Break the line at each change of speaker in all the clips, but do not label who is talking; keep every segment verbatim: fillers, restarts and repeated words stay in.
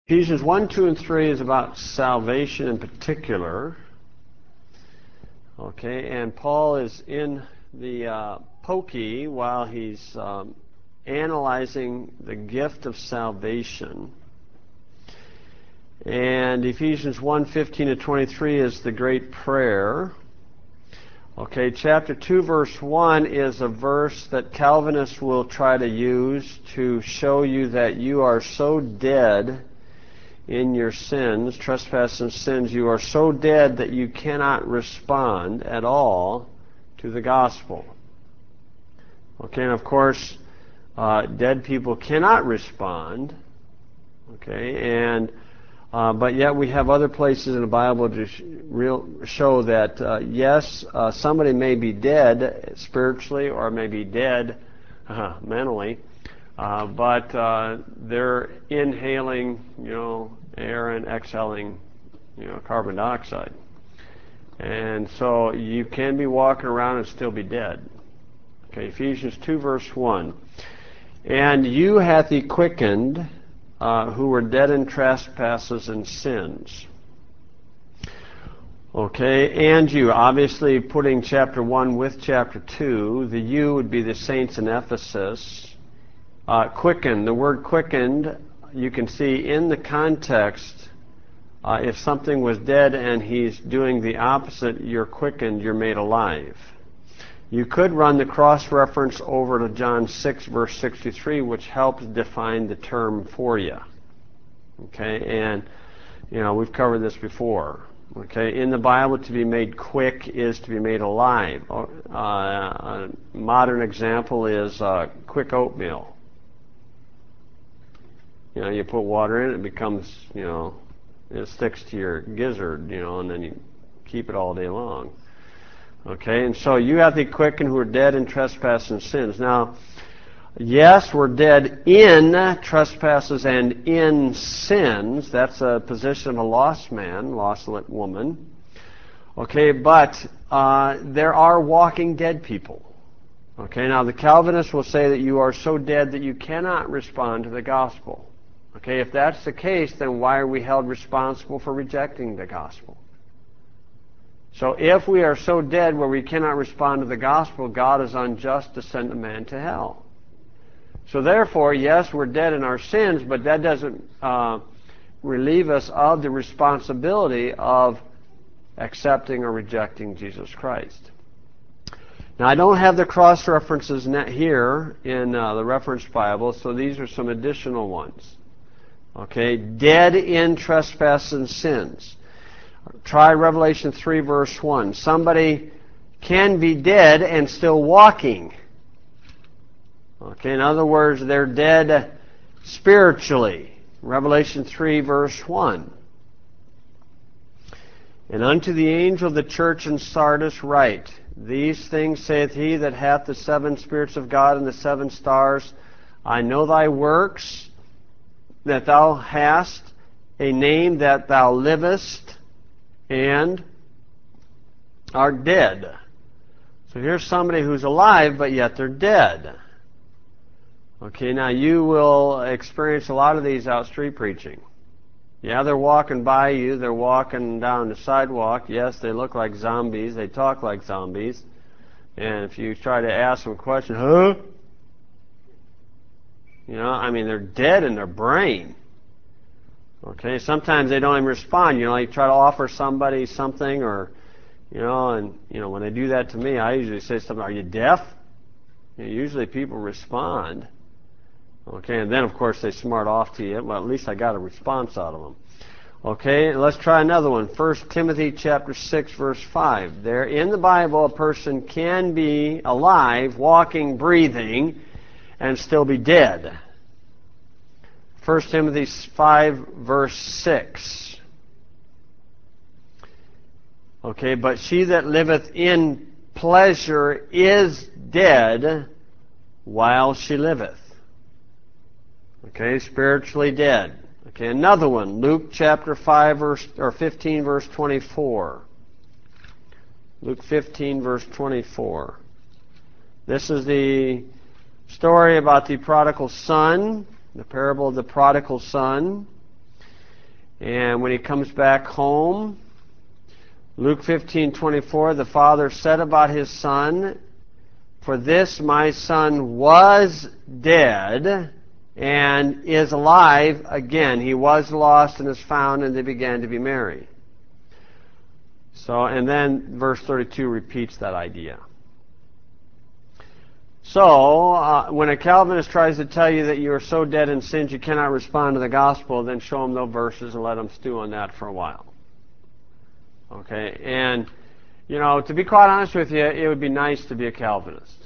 Ephesians one, two, and three is about salvation in particular. Okay, and Paul is in the uh, pokey while he's um, analyzing the gift of salvation. And Ephesians one, fifteen to twenty-three is the great prayer. Okay, chapter two, verse one is a verse that Calvinists will try to use to show you that you are so dead in your sins, trespasses and sins, you are so dead that you cannot respond at all to the gospel. Okay, and of course, uh, dead people cannot respond. Okay, and uh, but yet we have other places in the Bible to sh real, show that uh, yes, uh, somebody may be dead spiritually or may be dead uh, mentally. Uh, but uh, they're inhaling, you know, air and exhaling, you know, carbon dioxide. And so you can be walking around and still be dead. Okay, Ephesians two, verse one. And you hath he quickened, uh, who were dead in trespasses and sins. Okay, and you, obviously putting chapter one with chapter two, the you would be the saints in Ephesus. Uh, quickened, the word quickened, you can see in the context, uh, if something was dead and he's doing the opposite, you're quickened, you're made alive. You could run the cross-reference over to John six, verse sixty-three, which helps define the term for you. Okay, and, you know, we've covered this before. Okay, in the Bible, to be made quick is to be made alive. Uh, a modern example is uh, quick oatmeal. You know, you put water in it, it becomes, you know, it sticks to your gizzard, you know, and then you keep it all day long. Okay, and so you have the quickened who are dead in trespasses and sins. Now, yes, we're dead in trespasses and in sins. That's a position of a lost man, lost woman. Okay, but uh, there are walking dead people. Okay, now the Calvinists will say that you are so dead that you cannot respond to the gospel. Okay, if that's the case, then why are we held responsible for rejecting the gospel? So if we are so dead where we cannot respond to the gospel, God is unjust to send a man to hell. So therefore, yes, we're dead in our sins, but that doesn't uh, relieve us of the responsibility of accepting or rejecting Jesus Christ. Now, I don't have the cross-references here in uh, the Reference Bible, so these are some additional ones. Okay, dead in trespasses and sins. Try Revelation three, verse one. Somebody can be dead and still walking. Okay, in other words, they're dead spiritually. Revelation three, verse one. And unto the angel of the church in Sardis write, These things saith he that hath the seven spirits of God and the seven stars. I know thy works, that thou hast a name, that thou livest and art dead. So here's somebody who's alive, but yet they're dead. Okay, now you will experience a lot of these out street preaching. Yeah, they're walking by you, they're walking down the sidewalk. Yes, they look like zombies, they talk like zombies. And if you try to ask them a question, huh? You know, I mean, they're dead in their brain. Okay, sometimes they don't even respond. You know, you try to offer somebody something, or, you know, and, you know, when they do that to me, I usually say something, are you deaf? You know, usually people respond. Okay, and then, of course, they smart off to you. Well, at least I got a response out of them. Okay, let's try another one. First Timothy chapter six, verse five. There in the Bible, a person can be alive, walking, breathing, and still be dead. First Timothy five, verse six. Okay, but she that liveth in pleasure is dead while she liveth. Okay, spiritually dead. Okay, another one, Luke chapter five, verse or fifteen, verse twenty-four. Luke fifteen, verse twenty-four. This is the story about the prodigal son, the parable of the prodigal son. And when he comes back home, Luke fifteen twenty-four, the father said about his son, "For this my son was dead and is alive again. He was lost and is found," and they began to be merry. So, and then verse thirty-two repeats that idea. So, uh, when a Calvinist tries to tell you that you are so dead in sins you cannot respond to the gospel, then show them those verses and let them stew on that for a while. Okay, and, you know, to be quite honest with you, it would be nice to be a Calvinist.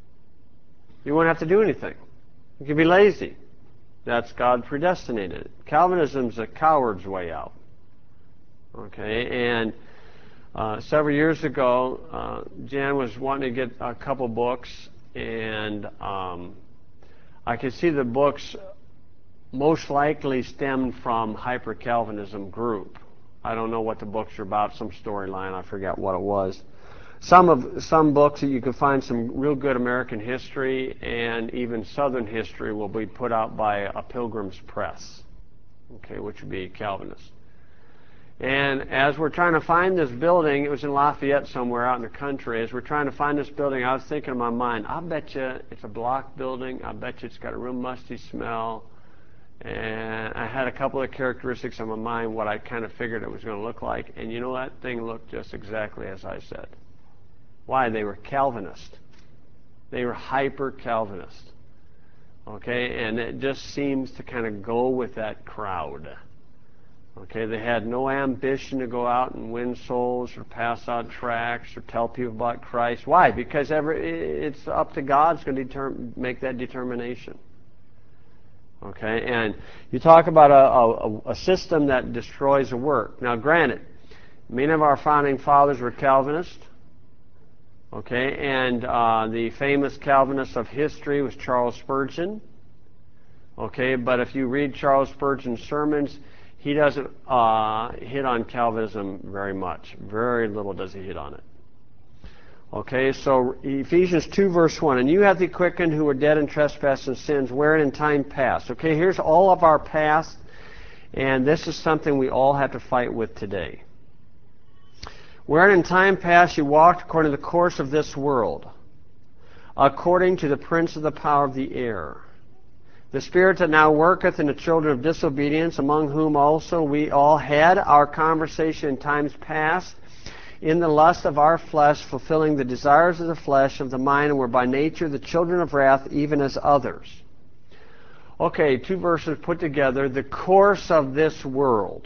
You wouldn't have to do anything. You could be lazy. That's God predestinated. Calvinism's a coward's way out. Okay, and uh, several years ago, uh, Jan was wanting to get a couple books, and um, I could see the books most likely stemmed from Hyper-Calvinism group. I don't know what the books are about, some storyline, I forget what it was. Some of some books that you can find some real good American history and even Southern history will be put out by a Pilgrim's Press, okay, which would be Calvinist. And as we're trying to find this building, it was in Lafayette somewhere out in the country, as we're trying to find this building, I was thinking in my mind, I bet you it's a block building, I bet you it's got a real musty smell, and I had a couple of characteristics in my mind what I kind of figured it was going to look like, and you know, that thing looked just exactly as I said. Why? They were Calvinist. They were hyper-Calvinist. Okay, and it just seems to kind of go with that crowd. Okay, they had no ambition to go out and win souls or pass out tracts or tell people about Christ. Why? Because every, it's up to God's going to determine, make that determination. Okay, and you talk about a, a, a system that destroys a work. Now, granted, many of our founding fathers were Calvinists. Okay, and uh, the famous Calvinist of history was Charles Spurgeon. Okay, but if you read Charles Spurgeon's sermons, he doesn't uh, hit on Calvinism very much. Very little does he hit on it. Okay, so Ephesians two verse one, "And you have the quickened who were dead in trespasses and sins, wherein in time past." Okay, here's all of our past, and this is something we all have to fight with today. "Wherein in time past you walked according to the course of this world, according to the prince of the power of the air, the spirit that now worketh in the children of disobedience, among whom also we all had our conversation in times past, in the lust of our flesh, fulfilling the desires of the flesh, of the mind, and were by nature the children of wrath, even as others." Okay, two verses put together. The course of this world.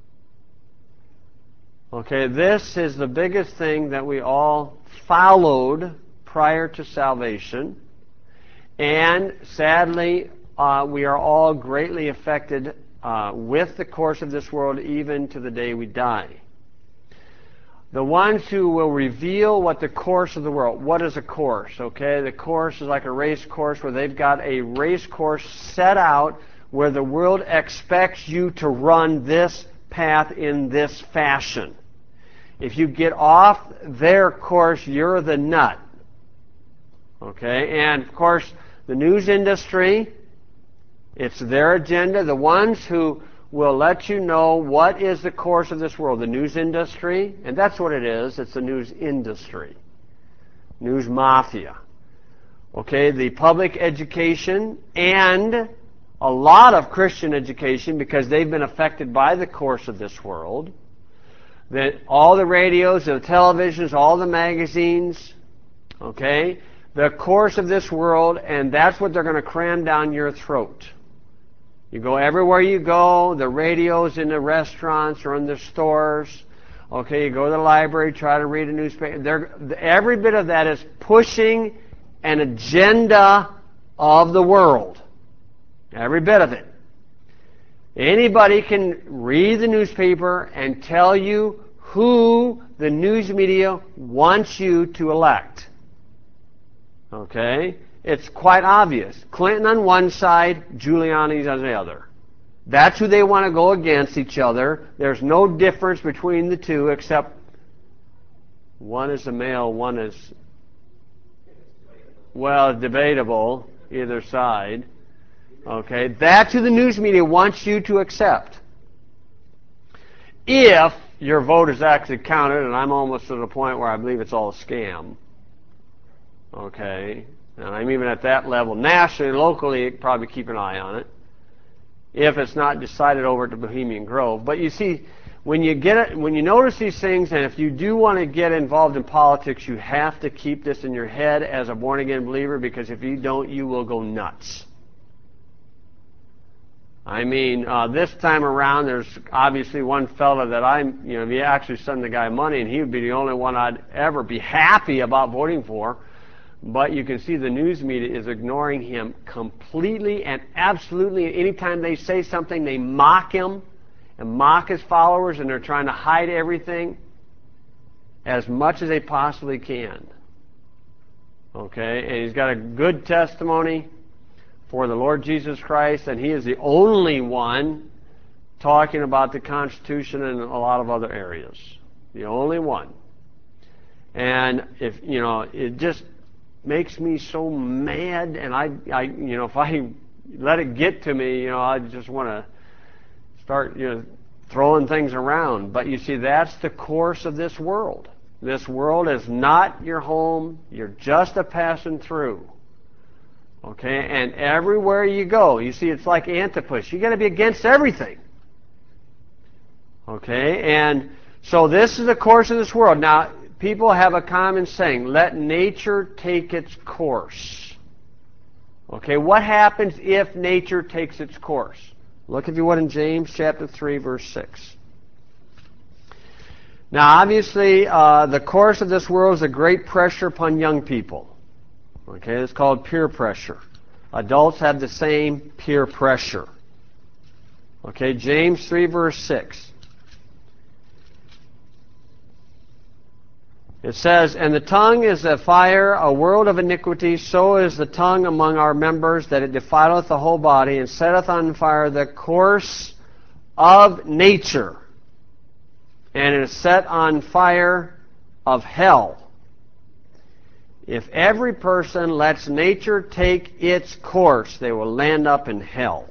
Okay, this is the biggest thing that we all followed prior to salvation. And sadly, uh, we are all greatly affected uh, with the course of this world, even to the day we die. The ones who will reveal what the course of the world, what is a course, okay? The course is like a race course where they've got a race course set out where the world expects you to run this path in this fashion. If you get off their course, you're the nut. Okay? And, of course, the news industry, it's their agenda. The ones who will let you know what is the course of this world. The news industry, and that's what it is. It's the news industry. News mafia. Okay, the public education and a lot of Christian education, because they've been affected by the course of this world. That all the radios, the televisions, all the magazines, okay, the course of this world, and that's what they're going to cram down your throat. You go everywhere you go, the radios in the restaurants or in the stores. Okay, you go to the library, try to read a newspaper. They're, every bit of that is pushing an agenda of the world. Every bit of it. Anybody can read the newspaper and tell you who the news media wants you to elect. Okay? It's quite obvious. Clinton on one side, Giuliani on the other. That's who they want to go against each other. There's no difference between the two except one is a male, one is, well, debatable, either side. Okay? That's who the news media wants you to accept. if your vote is actually counted, and I'm almost to the point where I believe it's all a scam. Okay, and I'm even at that level. Nationally, locally, probably keep an eye on it if it's not decided over at the Bohemian Grove. But you see, when you get it, when you notice these things, and if you do want to get involved in politics, you have to keep this in your head as a born-again believer, because if you don't, you will go nuts. I mean, uh, this time around, there's obviously one fella that I'm, you know, if you actually send the guy money, and he would be the only one I'd ever be happy about voting for. But you can see the news media is ignoring him completely and absolutely. Anytime they say something, they mock him and mock his followers, and they're trying to hide everything as much as they possibly can. Okay, and he's got a good testimony for the Lord Jesus Christ, and he is the only one talking about the Constitution and a lot of other areas. The only one. And if, you know, it just makes me so mad, and I, I, you know, if I let it get to me, you know, I just want to start, you know, throwing things around. But you see, that's the course of this world. This world is not your home. You're just a passing through. Okay, and everywhere you go, you see, it's like Antipas. You got to be against everything. Okay, and so this is the course of this world. Now, people have a common saying, let nature take its course. Okay, what happens if nature takes its course? Look, if you would, in James chapter three, verse six. Now, obviously, uh, the course of this world is a great pressure upon young people. Okay, it's called peer pressure. Adults have the same peer pressure. Okay, James three, verse six. It says, and the tongue is a fire, a world of iniquity, so is the tongue among our members, that it defileth the whole body, and setteth on fire the course of nature, and it is set on fire of hell. If every person lets nature take its course, they will land up in hell.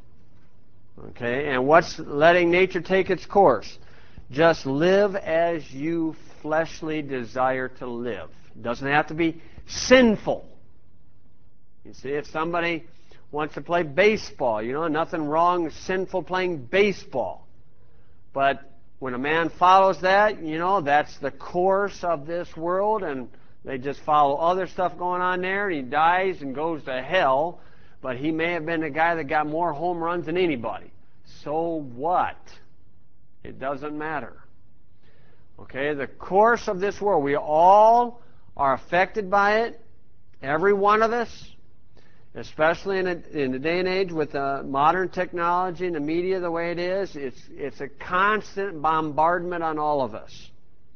Okay, and what's letting nature take its course? Just live as you fleshly desire to live. It doesn't have to be sinful. You see, if somebody wants to play baseball, you know, nothing wrong with sinful playing baseball. But when a man follows that, you know, that's the course of this world, and they just follow other stuff going on there, and he dies and goes to hell, but he may have been the guy that got more home runs than anybody. So what? It doesn't matter. Okay, the course of this world, we all are affected by it, every one of us, especially in, a, in the day and age with uh, modern technology and the media the way it is. It's, it's a constant bombardment on all of us.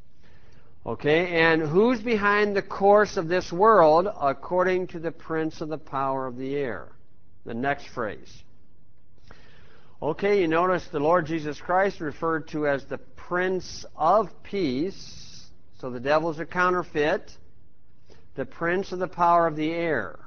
Okay, and who's behind the course of this world? According to the prince of the power of the air. The next phrase. Okay, you notice the Lord Jesus Christ referred to as the Prince of Peace. So the devil's a counterfeit. The prince of the power of the air.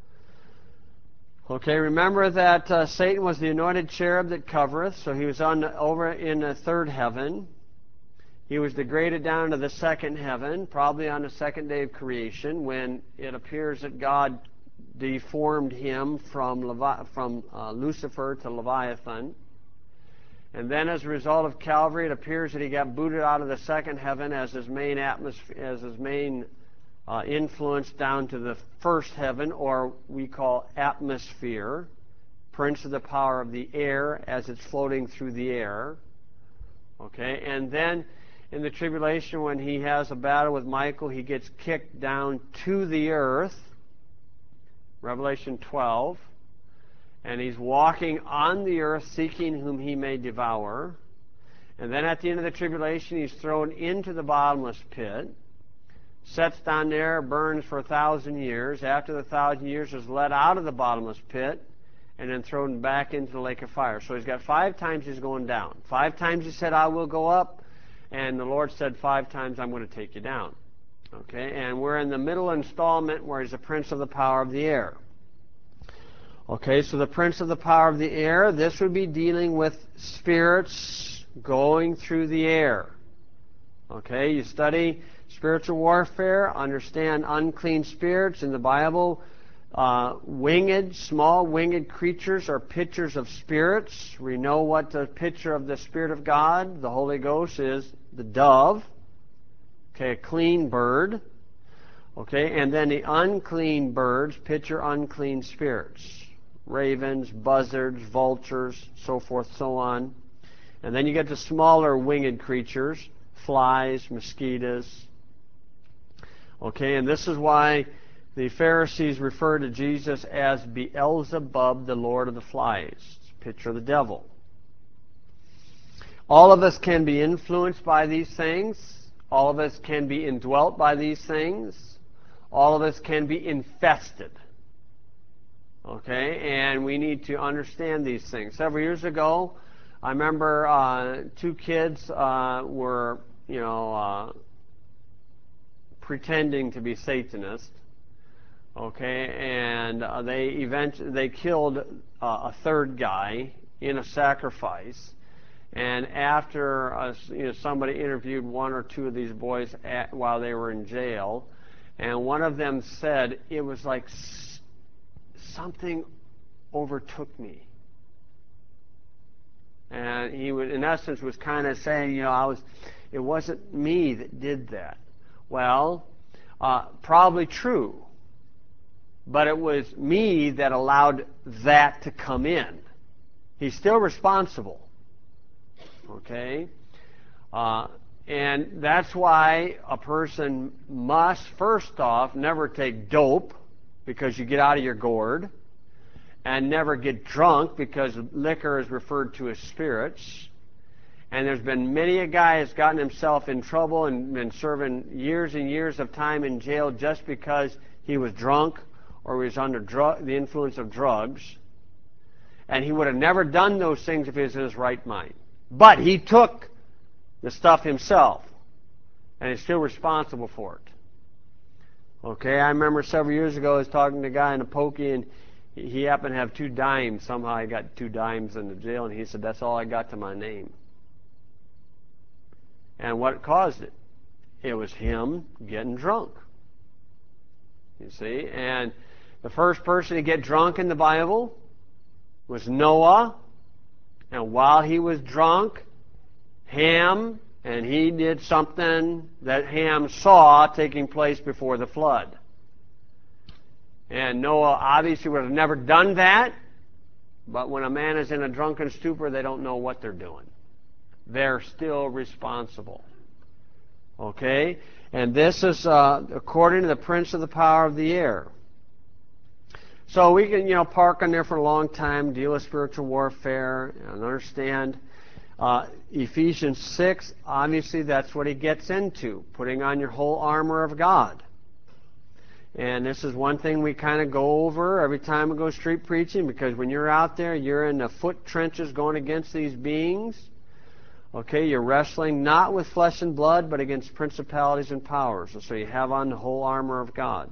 Okay, remember that uh, Satan was the anointed cherub that covereth. So he was on the, over in the third heaven. He was degraded down to the second heaven, probably on the second day of creation, when it appears that God deformed him from, Levi- from uh, Lucifer to Leviathan. And then as a result of Calvary, it appears that he got booted out of the second heaven as his main atmosphere, as his main uh, influence down to the first heaven, or we call atmosphere, prince of the power of the air, as it's floating through the air. Okay, and then in the tribulation, when he has a battle with Michael, he gets kicked down to the earth. Revelation twelve. And he's walking on the earth seeking whom he may devour. And then at the end of the tribulation, he's thrown into the bottomless pit, sets down there, burns for a thousand years. After the thousand years is let out of the bottomless pit and then thrown back into the lake of fire. So he's got five times he's going down. Five times he said, I will go up. And the Lord said five times, I'm going to take you down. Okay, and we're in the middle installment where he's the prince of the power of the air. Okay, so the prince of the power of the air, this would be dealing with spirits going through the air. Okay, you study spiritual warfare, understand unclean spirits in the Bible. Uh, winged, small winged creatures are pictures of spirits. We know what the picture of the Spirit of God, the Holy Ghost, is the dove. Okay, a clean bird. Okay, and then the unclean birds picture unclean spirits. Ravens, buzzards, vultures, so forth, so on. And then you get the smaller winged creatures, flies, mosquitoes. Okay, and this is why the Pharisees refer to Jesus as Beelzebub, the Lord of the Flies. It's a picture of the devil. All of us can be influenced by these things. All of us can be indwelt by these things. All of us can be infested. Okay, and we need to understand these things. Several years ago, I remember uh, two kids uh, were, you know, uh, pretending to be Satanists. Okay, and uh, they eventually they killed uh, a third guy in a sacrifice. And after uh, you know, somebody interviewed one or two of these boys at, while they were in jail, and one of them said it was like s- something overtook me. And he would, in essence, was kind of saying, you know, I was, it wasn't me that did that. Well, uh, probably true. But it was me that allowed that to come in. He's still responsible. Okay? Uh, and that's why a person must, first off, never take dope because you get out of your gourd, and never get drunk because liquor is referred to as spirits. And there's been many a guy that's gotten himself in trouble and been serving years and years of time in jail just because he was drunk or was under drug, the influence of drugs. And he would have never done those things if he was in his right mind. But he took the stuff himself, and is still responsible for it. Okay, I remember several years ago I was talking to a guy in a pokey, and he happened to have two dimes. Somehow I got two dimes in the jail, and he said, that's all I got to my name. And what caused it? It was him getting drunk. You see? And the first person to get drunk in the Bible was Noah. And while he was drunk, Ham, and he did something that Ham saw taking place before the flood. And Noah obviously would have never done that, but when a man is in a drunken stupor, they don't know what they're doing. They're still responsible. Okay? And this is uh, according to the prince of the power of the air. So we can, you know, park on there for a long time, deal with spiritual warfare, and understand uh, Ephesians six, obviously that's what he gets into, putting on your whole armor of God. And this is one thing we kind of go over every time we go street preaching, because when you're out there, you're in the foot trenches going against these beings. Okay, you're wrestling not with flesh and blood, but against principalities and powers. And so you have on the whole armor of God.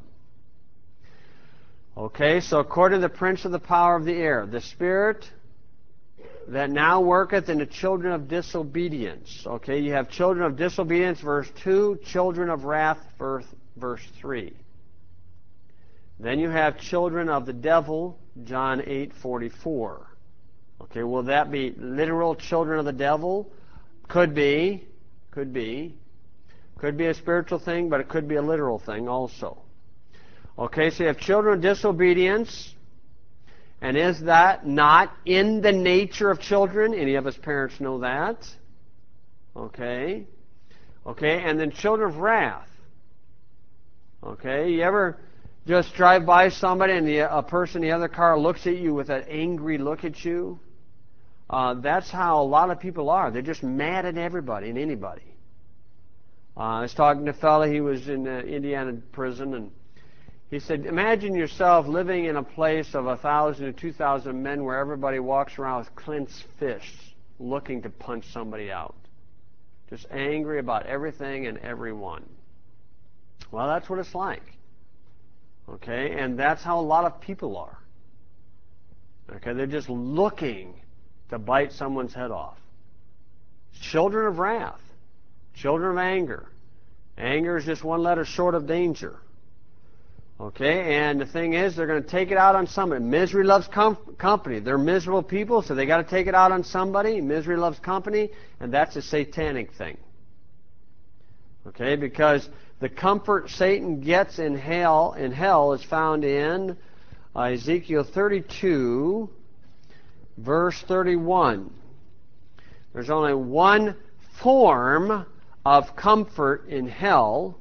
Okay, so according to the prince of the power of the air, the spirit that now worketh in the children of disobedience. Okay, you have children of disobedience, verse two, children of wrath, verse, verse three. Then you have children of the devil, John eight forty-four. Okay, will that be literal children of the devil? Could be. Could be. Could be a spiritual thing, but it could be a literal thing also. Okay, so you have children of disobedience. And is that not in the nature of children? Any of us parents know that. Okay. Okay, and then children of wrath. Okay, you ever just drive by somebody and the, a person in the other car looks at you with that angry look at you? Uh, that's how a lot of people are. They're just mad at everybody and anybody. Uh, I was talking to a fellow, he was in uh, Indiana prison, and he said, imagine yourself living in a place of a thousand or two thousand men where everybody walks around with clenched fists looking to punch somebody out. Just angry about everything and everyone. Well, that's what it's like. Okay, and that's how a lot of people are. Okay, they're just looking to bite someone's head off. It's children of wrath, children of anger. Anger is just one letter short of danger. Okay, and the thing is, they're going to take it out on somebody. Misery loves com company. They're miserable people, so they got to take it out on somebody. Misery loves company, and that's a satanic thing. Okay, because the comfort Satan gets in hell, in hell is found in uh, Ezekiel thirty-two, verse thirty-one. There's only one form of comfort in hell,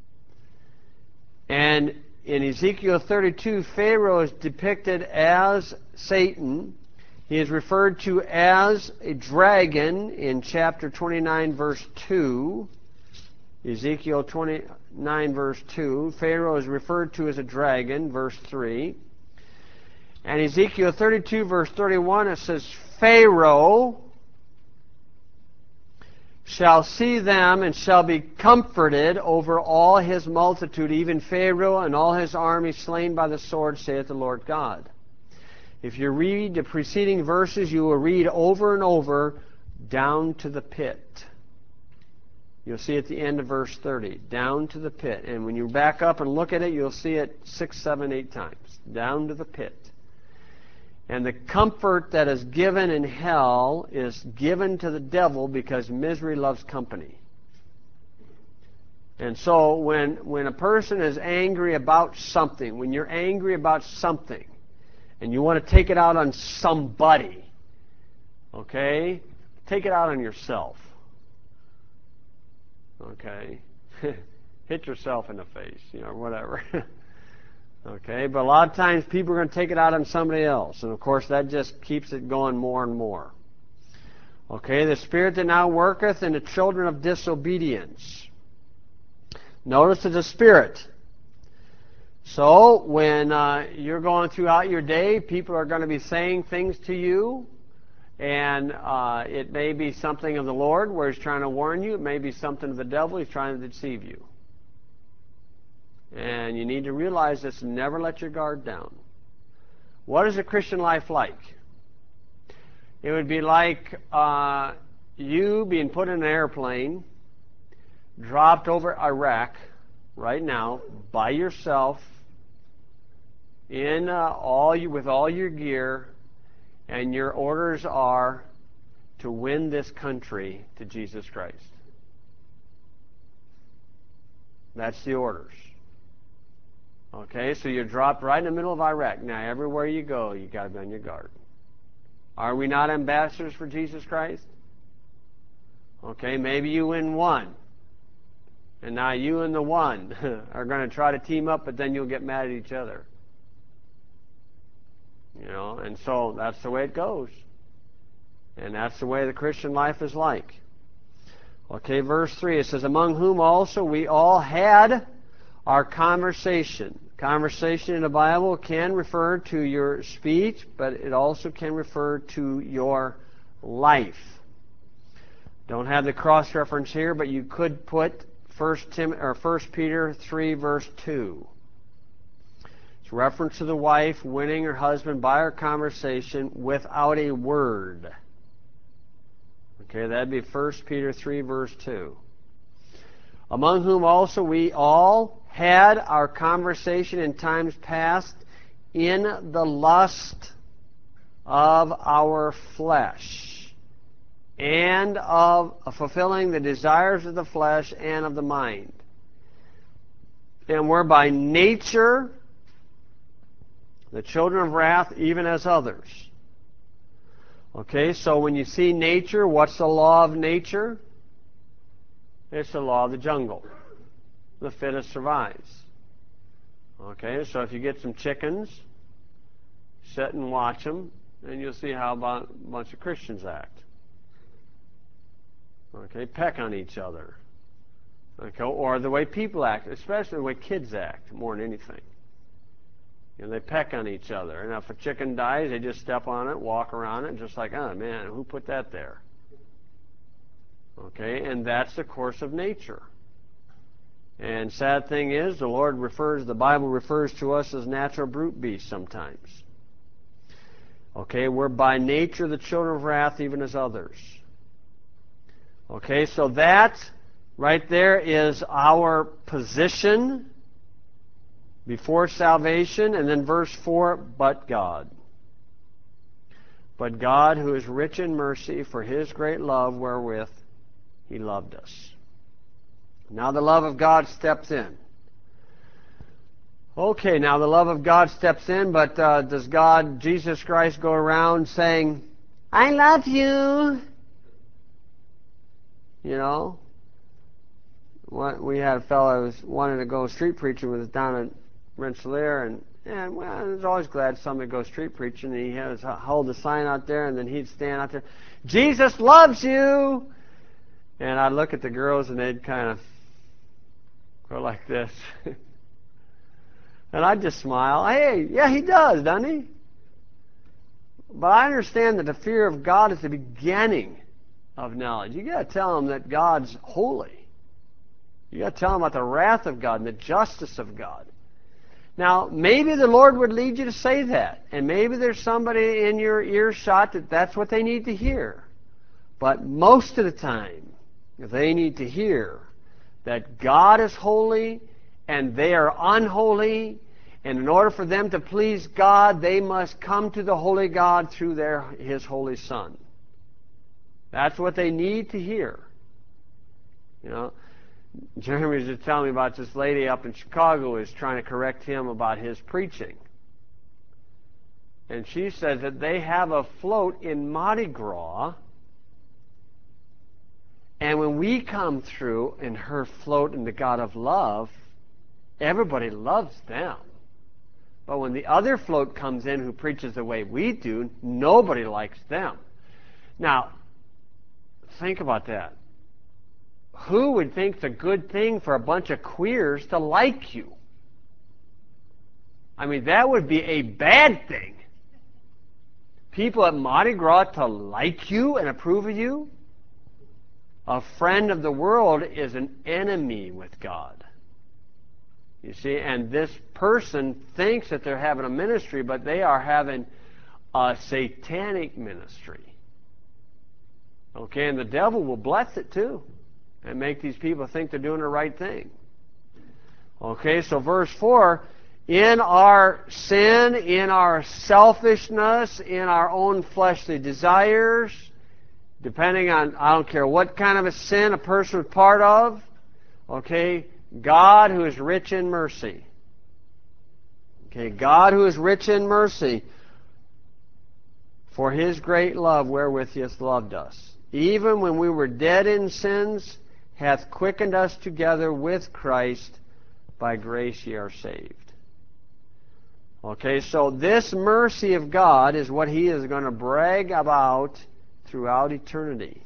and in Ezekiel thirty-two, Pharaoh is depicted as Satan. He is referred to as a dragon in chapter twenty-nine, verse two. Ezekiel twenty-nine, verse two. Pharaoh is referred to as a dragon, verse three. And Ezekiel thirty-two, verse thirty-one, it says, Pharaoh shall see them and shall be comforted over all his multitude, even Pharaoh and all his army slain by the sword, saith the Lord God. If you read the preceding verses, you will read over and over, down to the pit. You'll see at the end of verse thirty, down to the pit. And when you back up and look at it, you'll see it six, seven, eight times, down to the pit. And the comfort that is given in hell is given to the devil because misery loves company. And so when, when a person is angry about something, when you're angry about something, and you want to take it out on somebody, okay, take it out on yourself. Okay? Hit yourself in the face, you know, whatever. Okay, but a lot of times people are going to take it out on somebody else. And of course that just keeps it going more and more. Okay, the spirit that now worketh in the children of disobedience. Notice it's a spirit. So when uh, you're going throughout your day, people are going to be saying things to you. And uh, it may be something of the Lord where He's trying to warn you. It may be something of the devil. He's trying to deceive you. And you need to realize this and never let your guard down. What is a Christian life like? It would be like uh, you being put in an airplane, dropped over Iraq right now by yourself, in uh, all you with all your gear, and your orders are to win this country to Jesus Christ. That's the orders. Okay, so you're dropped right in the middle of Iraq. Now, everywhere you go, you got to be on your guard. Are we not ambassadors for Jesus Christ? Okay, maybe you win one. And now you and the one are going to try to team up, but then you'll get mad at each other. You know, and so that's the way it goes. And that's the way the Christian life is like. Okay, verse three, it says, among whom also we all had our conversation. Conversation in the Bible can refer to your speech, but it also can refer to your life. Don't have the cross-reference here, but you could put First Tim or First Peter three, verse two. It's reference to the wife winning her husband by her conversation without a word. Okay, that'd be First Peter three, verse two. Among whom also we all had our conversation in times past in the lust of our flesh, and of fulfilling the desires of the flesh and of the mind. And we're by nature the children of wrath, even as others. Okay, so when you see nature, what's the law of nature? It's the law of the jungle. The fittest survives. Okay, so if you get some chickens, sit and watch them, and you'll see how a bunch of Christians act. Okay, peck on each other. Okay, or the way people act, especially the way kids act, more than anything. You know, they peck on each other, and if a chicken dies, they just step on it, walk around it, just like, oh man, who put that there? Okay, and that's the course of nature. And sad thing is, the Lord refers, the Bible refers to us as natural brute beasts sometimes. Okay, we're by nature the children of wrath, even as others. Okay, so that right there is our position before salvation. And then verse four, but God. But God, who is rich in mercy, for His great love wherewith He loved us. Now the love of God steps in. Okay, now the love of God steps in, but uh, does God, Jesus Christ, go around saying, I love you? You know? We had a fellow who was wanted to go street preaching with us down at Rensselaer, and, and well, I was always glad somebody go street preaching, and he had to hold the sign out there, and then he'd stand out there, Jesus loves you! And I'd look at the girls, and they'd kind of go like this. And I'd just smile. Hey, yeah, he does, doesn't he? But I understand that the fear of God is the beginning of knowledge. You got to tell them that God's holy. You got to tell them about the wrath of God and the justice of God. Now, maybe the Lord would lead you to say that, and maybe there's somebody in your earshot that that's what they need to hear. But most of the time, they need to hear that God is holy and they are unholy, and in order for them to please God, they must come to the holy God through their His holy Son. That's what they need to hear. You know, Jeremy was just telling me about this lady up in Chicago who is trying to correct him about his preaching. And she says that they have a float in Mardi Gras, and when we come through in her float in the God of love, everybody loves them. But when the other float comes in who preaches the way we do, nobody likes them. Now, think about that. Who would think it's a good thing for a bunch of queers to like you? I mean, that would be a bad thing. People at Mardi Gras to like you and approve of you? A friend of the world is an enemy with God. You see, and this person thinks that they're having a ministry, but they are having a satanic ministry. Okay, and the devil will bless it too and make these people think they're doing the right thing. Okay, so verse four, in our sin, in our selfishness, in our own fleshly desires, depending on, I don't care what kind of a sin a person was part of, okay, God who is rich in mercy. Okay, God who is rich in mercy, for His great love wherewith He hath loved us, even when we were dead in sins, hath quickened us together with Christ, by grace ye are saved. Okay, so this mercy of God is what He is going to brag about throughout eternity.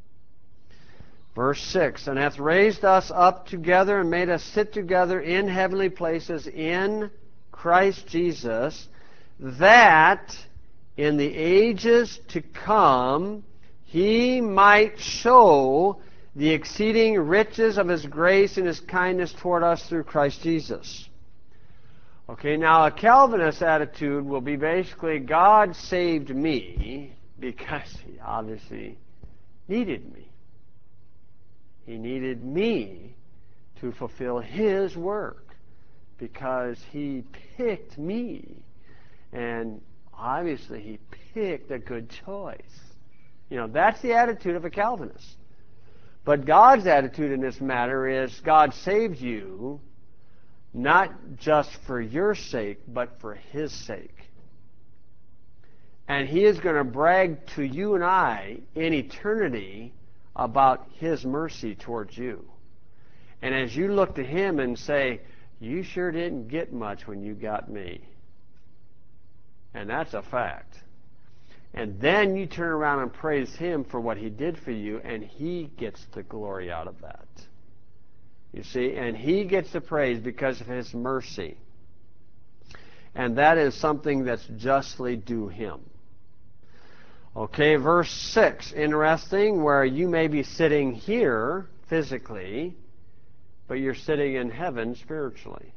Verse six, and hath raised us up together and made us sit together in heavenly places in Christ Jesus, that in the ages to come He might show the exceeding riches of His grace and His kindness toward us through Christ Jesus. Okay, now a Calvinist attitude will be basically, God saved me because He obviously needed me. He needed me to fulfill His work because He picked me. And obviously He picked a good choice. You know, that's the attitude of a Calvinist. But God's attitude in this matter is God saved you not just for your sake, but for His sake. And He is going to brag to you and I in eternity about His mercy towards you. And as you look to Him and say, you sure didn't get much when you got me. And that's a fact. And then you turn around and praise Him for what He did for you, and He gets the glory out of that. You see, and He gets the praise because of His mercy. And that is something that's justly due Him. Okay, verse six, interesting, where you may be sitting here physically, but you're sitting in heaven spiritually.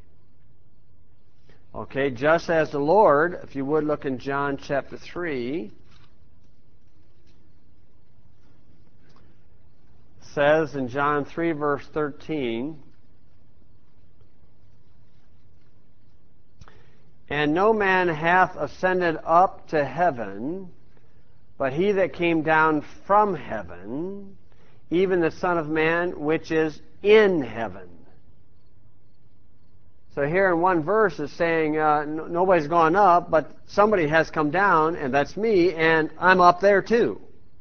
Okay, just as the Lord, if you would look in John chapter three, says in John three, verse thirteen, "And no man hath ascended up to heaven, but he that came down from heaven, even the Son of Man, which is in heaven." So here in one verse is saying uh, n- nobody's gone up, but somebody has come down, and that's me, and I'm up there too.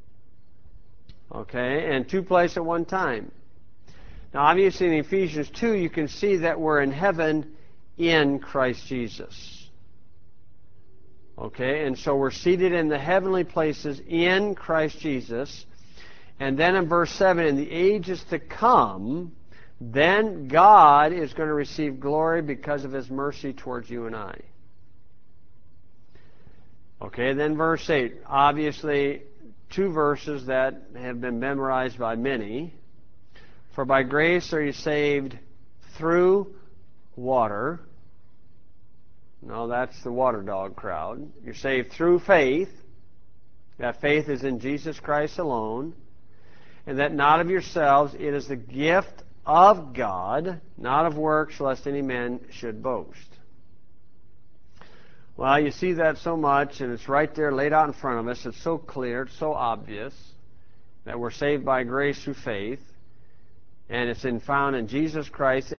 Okay, and two places at one time. Now obviously in Ephesians two you can see that we're in heaven in Christ Jesus. Okay, and so we're seated in the heavenly places in Christ Jesus. And then in verse seven, in the ages to come, then God is going to receive glory because of His mercy towards you and I. Okay, then verse eight, obviously two verses that have been memorized by many. "For by grace are you saved through water." No, that's the water dog crowd. You're saved through faith. That faith is in Jesus Christ alone. "And that not of yourselves, it is the gift of God, not of works, lest any man should boast." Well, you see that so much, and it's right there laid out in front of us. It's so clear, it's so obvious that we're saved by grace through faith. And it's in, found in Jesus Christ.